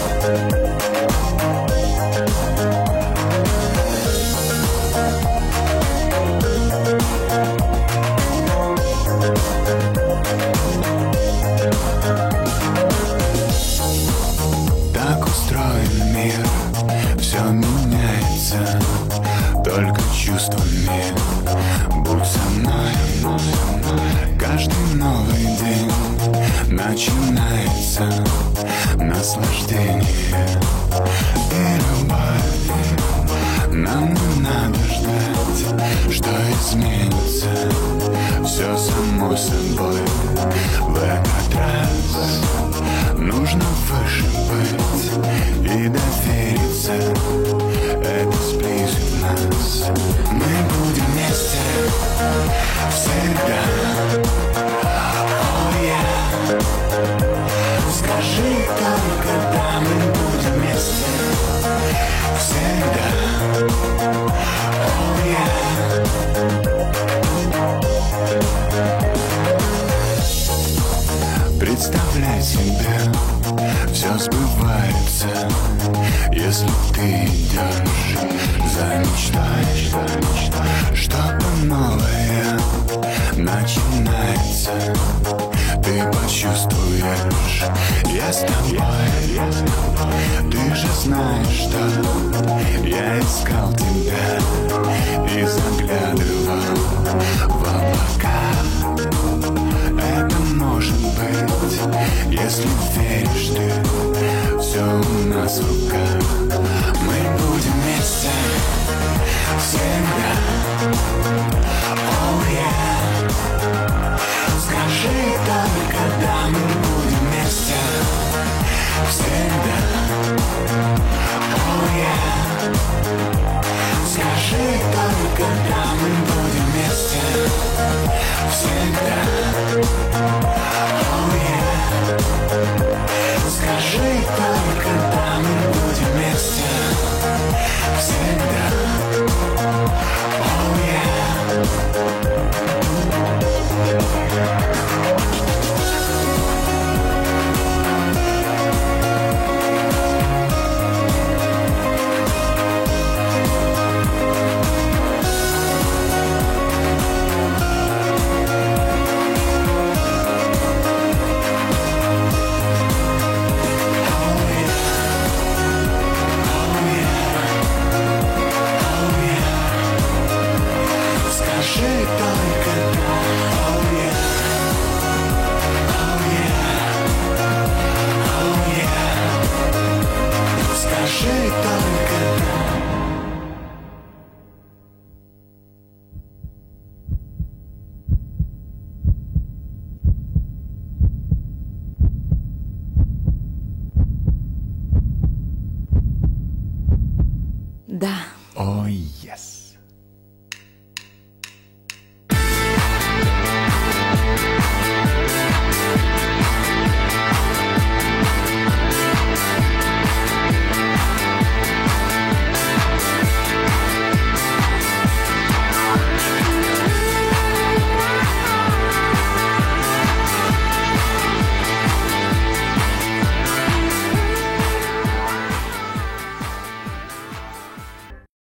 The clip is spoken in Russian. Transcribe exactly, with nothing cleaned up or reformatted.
Так устроен мир, все меняется, только чувствами. Будь со мной, каждый новый день начинается наслаждение и любовь. Нам не надо ждать, что изменится, все само собой. В этот раз нужно выше быть и довериться, это сблизит нас. Мы будем вместе всегда. Oh yeah. Скажи только да, мы будем вместе всегда. Oh yeah. Представляй себе, все сбывается, если ты идешь за мечтой. Что-то новое начинается, ты почувствуешь, я с тобой. Ты же знаешь, что я искал тебя и заглядывал в облака. Это может быть, если веришь ты, все у нас в руках. Мы будем вместе всегда. Oh yeah. Скажи только да, мы будем вместе всегда. Oh yeah. Скажи только да, мы будем вместе всегда. Oh yeah. Скажи только да, мы будем вместе всегда. Oh yeah. Да. Oh, yes.